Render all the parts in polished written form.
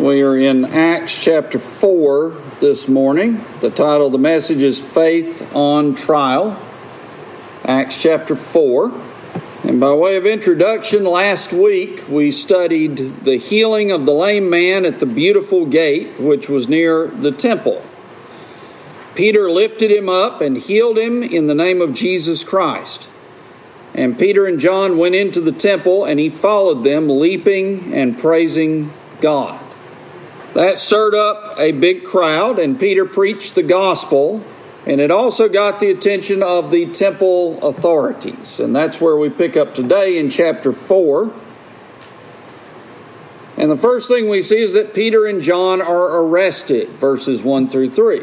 We are in Acts chapter 4 this morning. The title of the message is Faith on Trial. Acts chapter 4. And by way of introduction, last week we studied the healing of the lame man at the Beautiful Gate, which was near the temple. Peter lifted him up and healed him in the name of Jesus Christ. And Peter and John went into the temple, and he followed them, leaping and praising God. That stirred up a big crowd, and Peter preached the gospel, and it also got the attention of the temple authorities. And that's where we pick up today in chapter 4. And the first thing we see is that Peter and John are arrested, verses 1 through 3.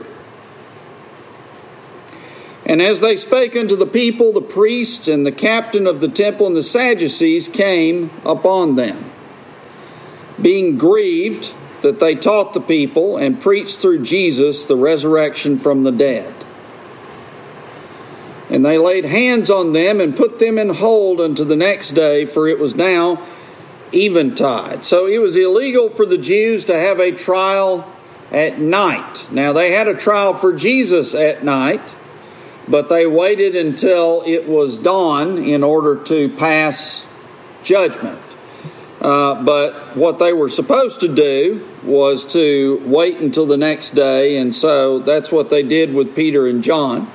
And as they spake unto the people, the priest and the captain of the temple and the Sadducees came upon them, being grieved that they taught the people and preached through Jesus the resurrection from the dead. And they laid hands on them and put them in hold unto the next day, for it was now eventide. So it was illegal for the Jews to have a trial at night. Now they had a trial for Jesus at night, but they waited until it was dawn in order to pass judgment. But what they were supposed to do was to wait until the next day, and so that's what they did with Peter and John.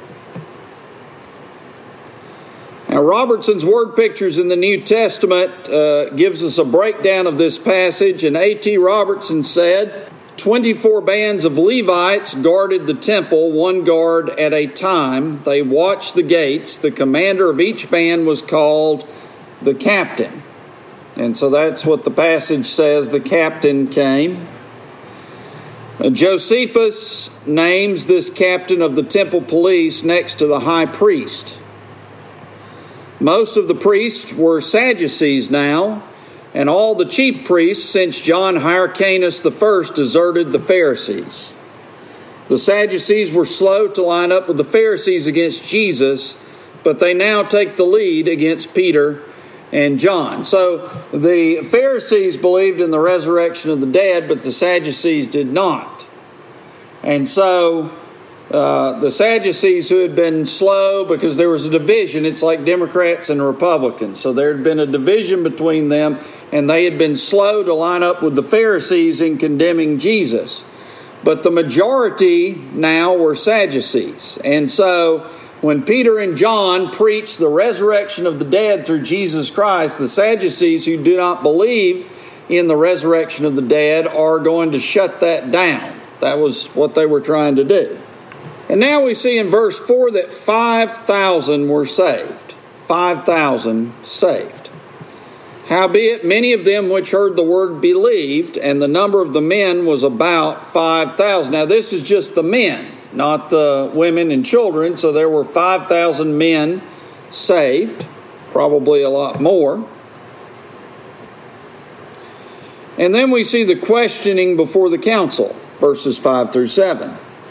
Now, Robertson's Word Pictures in the New Testament gives us a breakdown of this passage, and A.T. Robertson said, 24 bands of Levites guarded the temple, one guard at a time. They watched the gates. The commander of each band was called the captain. And so that's what the passage says, the captain came. Josephus names this captain of the temple police next to the high priest. Most of the priests were Sadducees now, and all the chief priests since John Hyrcanus I deserted the Pharisees. The Sadducees were slow to line up with the Pharisees against Jesus, but they now take the lead against Peter and John. So the Pharisees believed in the resurrection of the dead, but the Sadducees did not. And so the Sadducees, who had been slow because there was a division, it's like Democrats and Republicans. So there had been a division between them, and they had been slow to line up with the Pharisees in condemning Jesus. But the majority now were Sadducees. And so when Peter and John preached the resurrection of the dead through Jesus Christ, the Sadducees who do not believe in the resurrection of the dead are going to shut that down. That was what they were trying to do. And now we see in verse 4 that 5,000 were saved. 5,000 saved. Howbeit, many of them which heard the word believed, and the number of the men was about 5,000. Now this is just the men, not the women and children. So there were 5,000 men saved, probably a lot more. And then we see the questioning before the council, verses 5 through 7.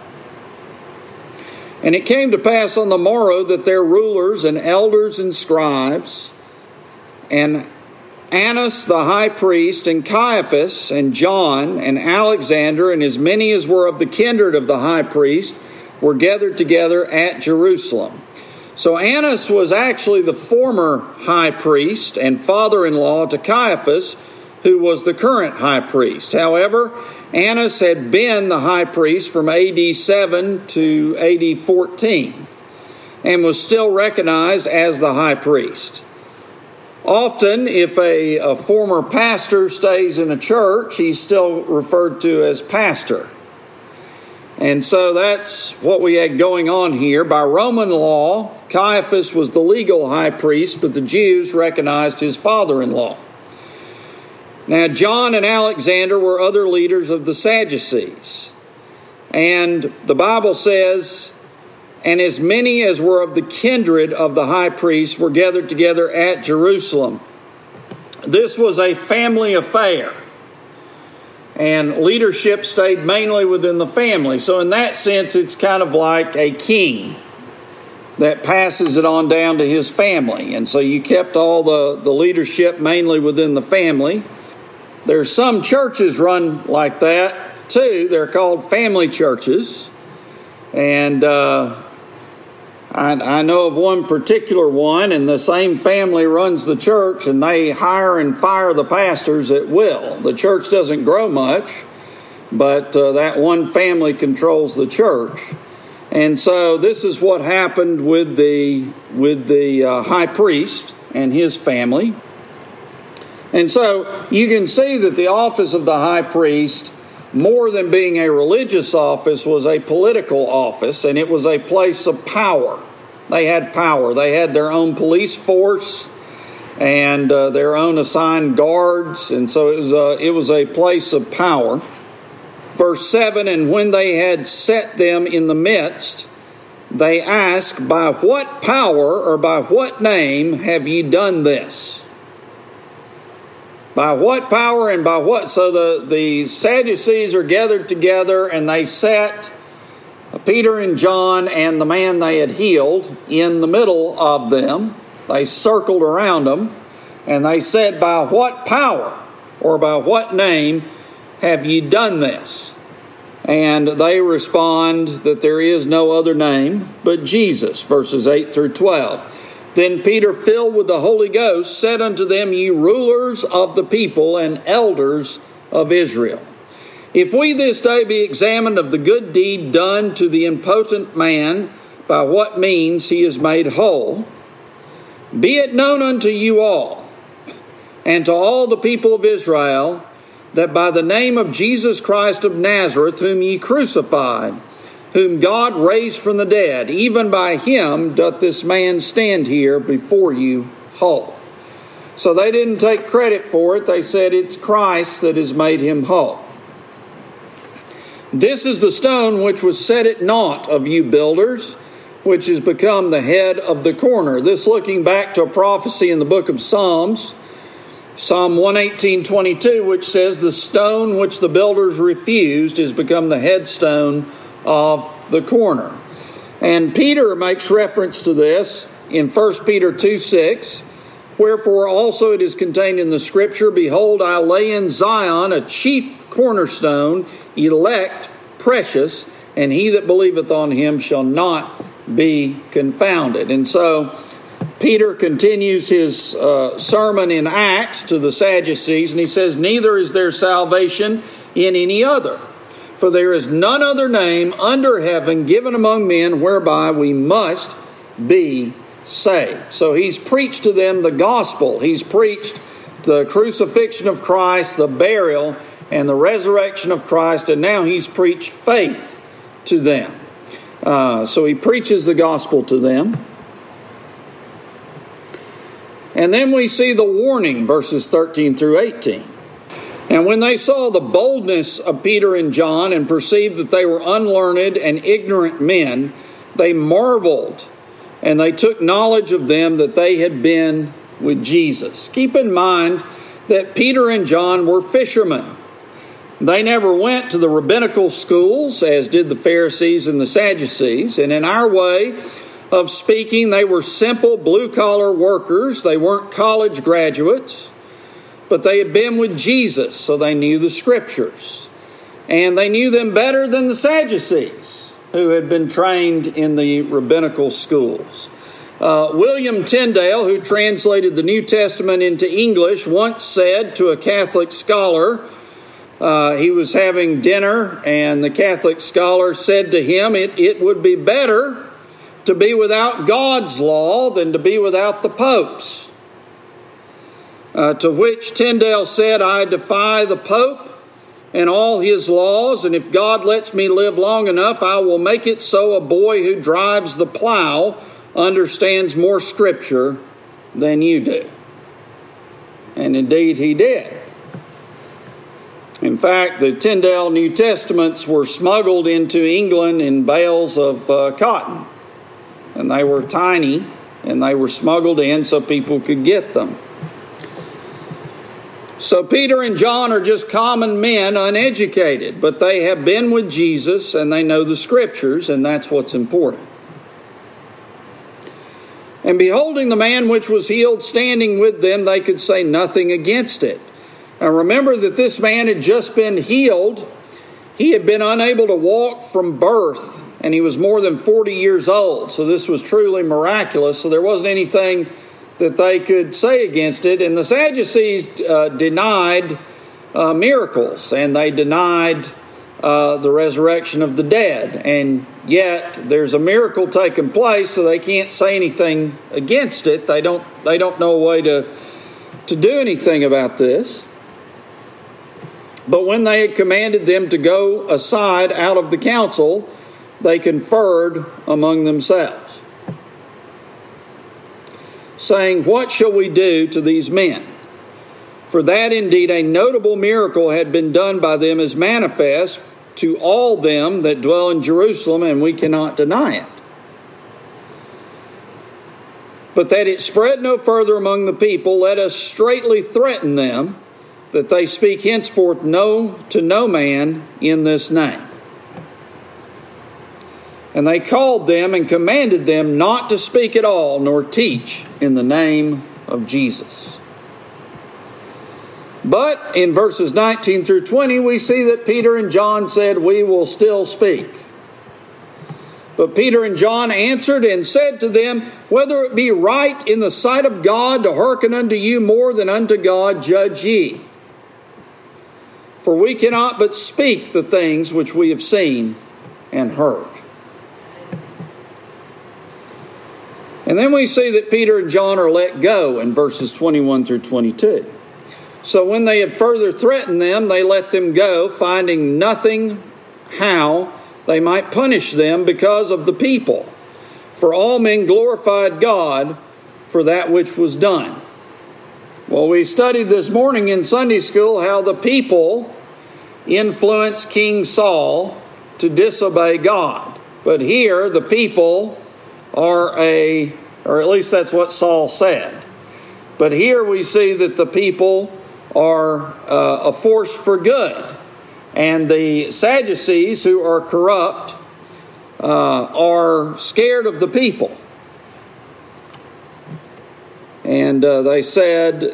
And it came to pass on the morrow that their rulers and elders and scribes, and Annas the high priest, and Caiaphas, and John, and Alexander, and as many as were of the kindred of the high priest, were gathered together at Jerusalem. So Annas was actually the former high priest and father-in-law to Caiaphas, who was the current high priest. However, Annas had been the high priest from AD 7 to AD 14, and was still recognized as the high priest. Often, if a former pastor stays in a church, he's still referred to as pastor. And so that's what we had going on here. By Roman law, Caiaphas was the legal high priest, but the Jews recognized his father-in-law. Now, John and Alexander were other leaders of the Sadducees. And the Bible says, and as many as were of the kindred of the high priest were gathered together at Jerusalem. This was a family affair, and leadership stayed mainly within the family. So in that sense, it's kind of like a king that passes it on down to his family. And so you kept all the leadership mainly within the family. There's some churches run like that too. They're called family churches. And I know of one particular one, and the same family runs the church, and they hire and fire the pastors at will. The church doesn't grow much, but that one family controls the church. And so this is what happened with the high priest and his family. And so you can see that the office of the high priest, more than being a religious office, was a political office, and it was a place of power. They had power. They had their own police force and their own assigned guards, and so it was a place of power. Verse 7, and when they had set them in the midst, they asked, by what power or by what name have ye done this? By what power and by what? So the Sadducees are gathered together, and they set Peter and John and the man they had healed in the middle of them. They circled around them, and they said, by what power or by what name have ye done this? And they respond that there is no other name but Jesus, verses 8 through 12. Then Peter, filled with the Holy Ghost, said unto them, ye rulers of the people and elders of Israel, if we this day be examined of the good deed done to the impotent man, by what means he is made whole, be it known unto you all, and to all the people of Israel, that by the name of Jesus Christ of Nazareth, whom ye crucified, whom God raised from the dead, even by him doth this man stand here before you whole. So they didn't take credit for it. They said it's Christ that has made him whole. This is the stone which was set at naught of you builders, which has become the head of the corner. This looking back to a prophecy in the book of Psalms, Psalm 118:22, which says, the stone which the builders refused has become the headstone of the corner. And Peter makes reference to this in 1 Peter 2:6, wherefore also it is contained in the scripture, behold, I lay in Zion a chief cornerstone, elect, precious, and he that believeth on him shall not be confounded. And so Peter continues his sermon in Acts to the Sadducees, and he says, neither is there salvation in any other, for there is none other name under heaven given among men whereby we must be saved. So he's preached to them the gospel. He's preached the crucifixion of Christ, the burial, and the resurrection of Christ, and now he's preached faith to them. So he preaches the gospel to them. And then we see the warning, verses 13 through 18. And when they saw the boldness of Peter and John and perceived that they were unlearned and ignorant men, they marveled, and they took knowledge of them that they had been with Jesus. Keep in mind that Peter and John were fishermen. They never went to the rabbinical schools, as did the Pharisees and the Sadducees. And in our way of speaking, they were simple blue-collar workers. They weren't college graduates, but they had been with Jesus, so they knew the Scriptures. And they knew them better than the Sadducees, who had been trained in the rabbinical schools. William Tyndale, who translated the New Testament into English, once said to a Catholic scholar, he was having dinner, and the Catholic scholar said to him, it would be better to be without God's law than to be without the Pope's. To which Tyndale said, I defy the Pope and all his laws, and if God lets me live long enough, I will make it so a boy who drives the plow understands more Scripture than you do. And indeed he did. In fact, the Tyndale New Testaments were smuggled into England in bales of cotton. And they were tiny, and they were smuggled in so people could get them. So Peter and John are just common men, uneducated, but they have been with Jesus, and they know the Scriptures, and that's what's important. And beholding the man which was healed standing with them, they could say nothing against it. Now remember that this man had just been healed. He had been unable to walk from birth, and he was more than 40 years old. So this was truly miraculous. So there wasn't anything that they could say against it. And the Sadducees denied miracles, and they denied the resurrection of the dead. And yet there's a miracle taking place, so they can't say anything against it. They don't know a way to do anything about this. But when they had commanded them to go aside out of the council, they conferred among themselves, saying, "What shall we do to these men? For that indeed a notable miracle had been done by them is manifest to all them that dwell in Jerusalem, and we cannot deny it. But that it spread no further among the people, let us straitly threaten them, that they speak henceforth to no man in this name." And they called them and commanded them not to speak at all, nor teach in the name of Jesus. But in verses 19 through 20, we see that Peter and John said, "We will still speak." But Peter and John answered and said to them, "Whether it be right in the sight of God to hearken unto you more than unto God, judge ye. For we cannot but speak the things which we have seen and heard." And then we see that Peter and John are let go in verses 21 through 22. So when they had further threatened them, they let them go, finding nothing how they might punish them because of the people. For all men glorified God for that which was done. Well, we studied this morning in Sunday school how the people influenced King Saul to disobey God. But here the people are or at least that's what Saul said. But here we see that the people are a force for good. And the Sadducees, who are corrupt, are scared of the people. And they said,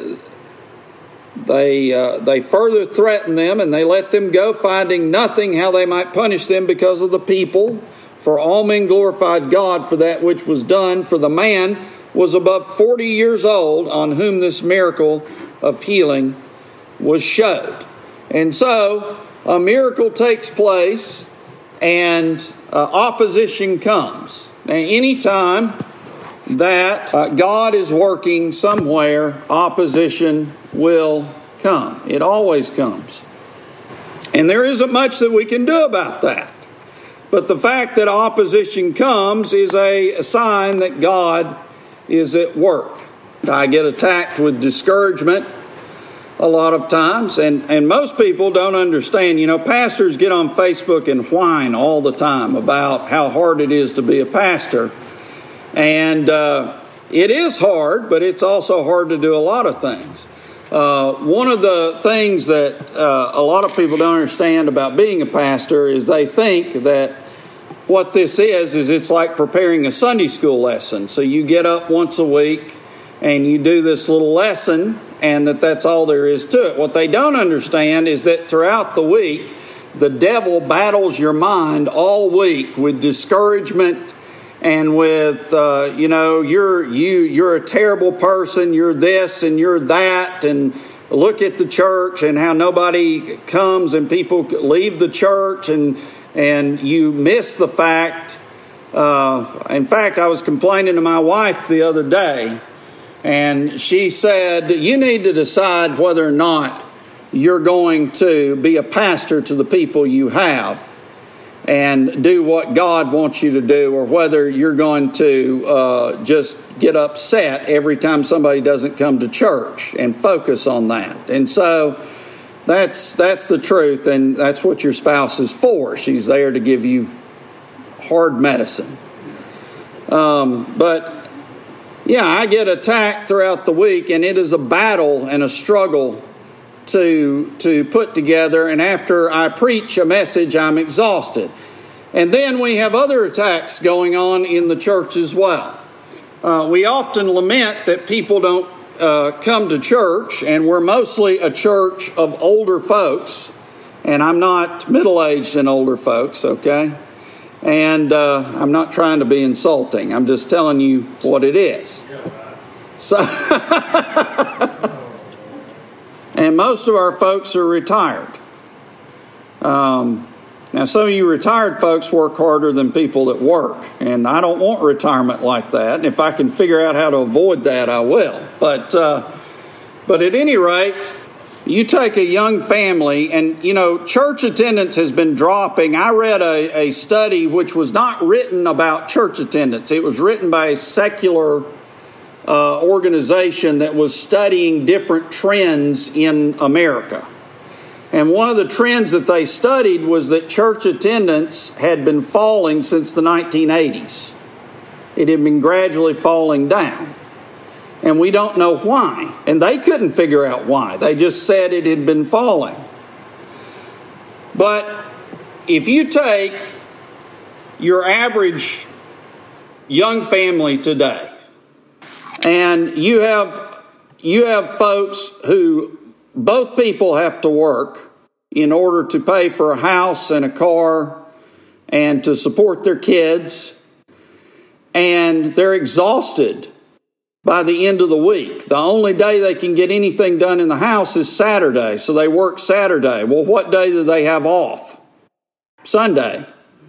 they further threatened them, and they let them go, finding nothing how they might punish them because of the people. For all men glorified God for that which was done, for the man was above 40 years old on whom this miracle of healing was showed. And so a miracle takes place and opposition comes. Now, anytime that God is working somewhere, opposition will come. It always comes. And there isn't much that we can do about that. But the fact that opposition comes is a sign that God is at work. I get attacked with discouragement a lot of times, and most people don't understand. You know, pastors get on Facebook and whine all the time about how hard it is to be a pastor. And it is hard, but it's also hard to do a lot of things. One of the things that a lot of people don't understand about being a pastor is they think that what this is it's like preparing a Sunday school lesson. So you get up once a week and you do this little lesson, and that's all there is to it. What they don't understand is that throughout the week, the devil battles your mind all week with discouragement and with, you're a terrible person, you're this and you're that, and look at the church and how nobody comes and people leave the church, and you miss the fact. In fact, I was complaining to my wife the other day, and she said, "You need to decide whether or not you're going to be a pastor to the people you have and do what God wants you to do, or whether you're going to just get upset every time somebody doesn't come to church and focus on that." And so that's the truth, and that's what your spouse is for. She's there to give you hard medicine. But yeah, I get attacked throughout the week, and it is a battle and a struggle to put together. And after I preach a message, I'm exhausted. And then we have other attacks going on in the church as well. We often lament that people don't come to church, and we're mostly a church of older folks, and I'm not middle-aged and older folks, okay? And I'm not trying to be insulting. I'm just telling you what it is. So, and most of our folks are retired. Now, some of you retired folks work harder than people that work, and I don't want retirement like that. And if I can figure out how to avoid that, I will. But at any rate, you take a young family, and, you know, church attendance has been dropping. I read a study which was not written about church attendance. It was written by a secular organization that was studying different trends in America. And one of the trends that they studied was that church attendance had been falling since the 1980s. It had been gradually falling down. And we don't know why. And they couldn't figure out why. They just said it had been falling. But if you take your average young family today, and you have folks who both people have to work in order to pay for a house and a car and to support their kids, and they're exhausted by the end of the week. The only day they can get anything done in the house is Saturday, so they work Saturday. Well, what day do they have off? Sunday.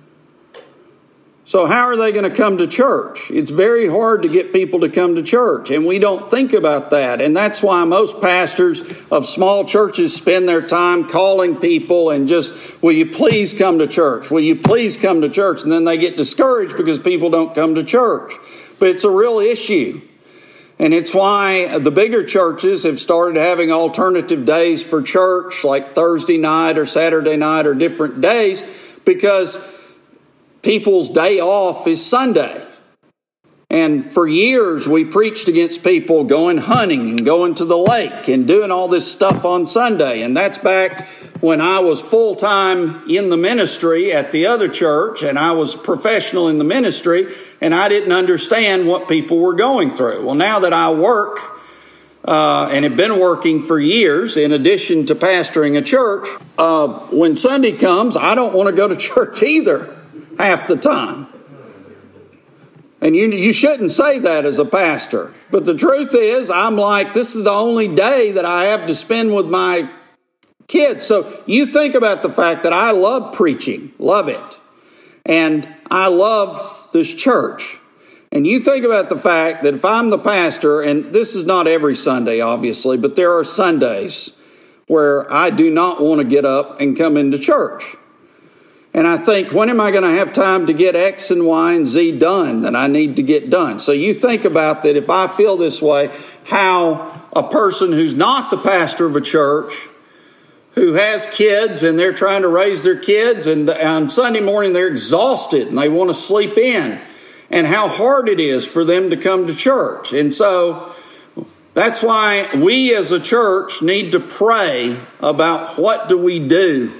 So how are they going to come to church? It's very hard to get people to come to church, and we don't think about that. And that's why most pastors of small churches spend their time calling people and just, will you please come to church? Will you please come to church? And then they get discouraged because people don't come to church. But it's a real issue. And it's why the bigger churches have started having alternative days for church, like Thursday night or Saturday night or different days, because people's day off is Sunday. And for years, we preached against people going hunting and going to the lake and doing all this stuff on Sunday. And that's back when I was full-time in the ministry at the other church, and I was professional in the ministry, and I didn't understand what people were going through. Well, now that I work and have been working for years, in addition to pastoring a church, when Sunday comes, I don't want to go to church either half the time. And you shouldn't say that as a pastor. But the truth is, I'm like, this is the only day that I have to spend with my kids. So you think about the fact that I love preaching, love it. And I love this church. And you think about the fact that if I'm the pastor, and this is not every Sunday, obviously, but there are Sundays where I do not want to get up and come into church. And I think, when am I going to have time to get X and Y and Z done that I need to get done? So you think about that, if I feel this way, how a person who's not the pastor of a church, who has kids and they're trying to raise their kids, and on Sunday morning they're exhausted and they want to sleep in, and how hard it is for them to come to church. And so that's why we as a church need to pray about what do we do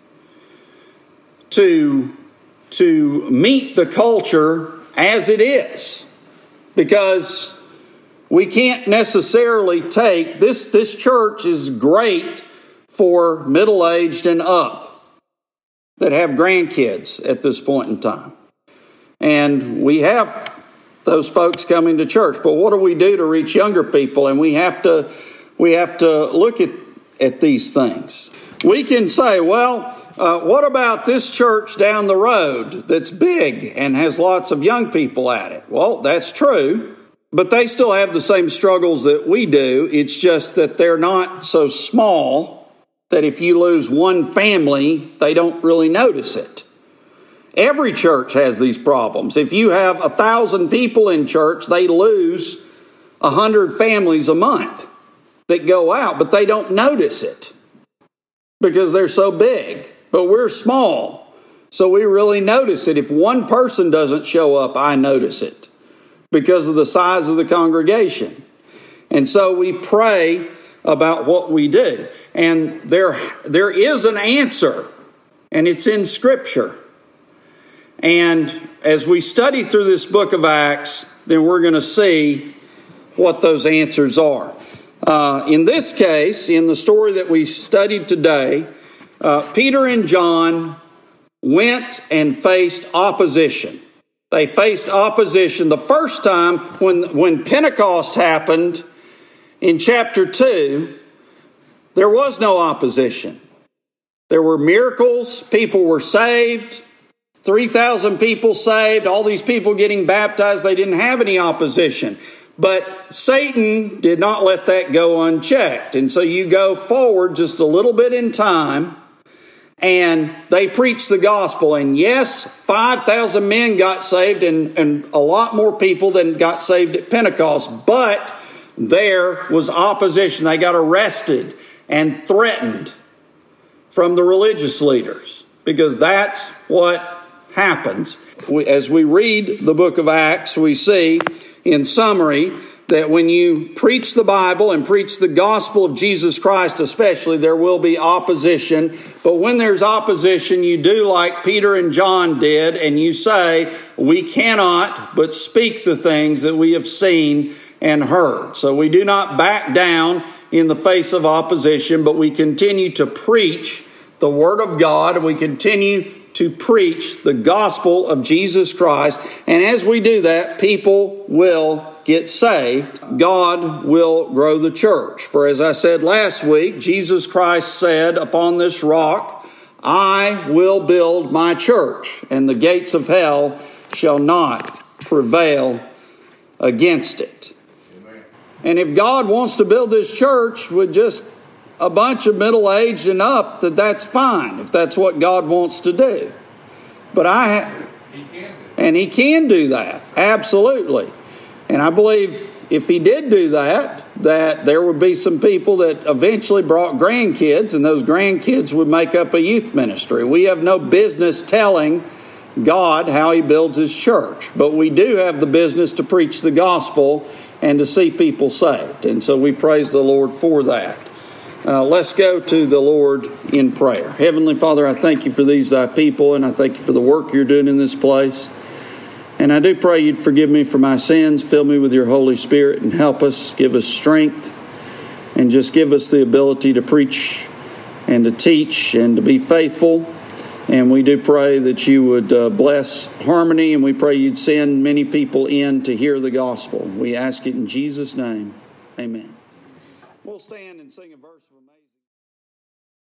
to meet the culture as it is. Because we can't necessarily take, this church is great for middle-aged and up that have grandkids at this point in time. And we have those folks coming to church. But what do we do to reach younger people? And we have to look at these things. We can say, well, what about this church down the road that's big and has lots of young people at it? Well, that's true, but they still have the same struggles that we do. It's just that they're not so small that if you lose one family, they don't really notice it. Every church has these problems. If you have 1,000 people in church, they lose 100 families a month that go out, but they don't notice it because they're so big. But we're small, so we really notice it. If one person doesn't show up, I notice it because of the size of the congregation. And so we pray about what we do. And there is an answer, and it's in Scripture. And as we study through this book of Acts, then we're going to see what those answers are. In this case, in the story that we studied today, Peter and John went and faced opposition. They faced opposition. The first time when Pentecost happened in chapter 2, there was no opposition. There were miracles. People were saved. 3,000 people saved. All these people getting baptized. They didn't have any opposition. But Satan did not let that go unchecked. And so you go forward just a little bit in time, and they preached the gospel. And yes, 5,000 men got saved and a lot more people than got saved at Pentecost. But there was opposition. They got arrested and threatened from the religious leaders, because that's what happens. As we read the book of Acts, we see in summary that when you preach the Bible and preach the gospel of Jesus Christ especially, there will be opposition. But when there's opposition, you do like Peter and John did, and you say, we cannot but speak the things that we have seen and heard. So we do not back down in the face of opposition, but we continue to preach the Word of God. We continue to preach the gospel of Jesus Christ. And as we do that, people will get saved. God will grow the church. For as I said last week, Jesus Christ said, upon this rock, I will build my church, and the gates of hell shall not prevail against it. Amen. And if God wants to build this church with just a bunch of middle-aged and up, that's fine, if that's what God wants to do. But He can do that, absolutely. And I believe if He did do that, that there would be some people that eventually brought grandkids, and those grandkids would make up a youth ministry. We have no business telling God how He builds His church, but we do have the business to preach the gospel and to see people saved. And so we praise the Lord for that. Let's go to the Lord in prayer. Heavenly Father, I thank you for these thy people, and I thank you for the work you're doing in this place. And I do pray you'd forgive me for my sins, fill me with your Holy Spirit, and help us, give us strength, and just give us the ability to preach and to teach and to be faithful. And we do pray that you would bless Harmony, and we pray you'd send many people in to hear the gospel. We ask it in Jesus' name. Amen. We'll stand and sing a verse.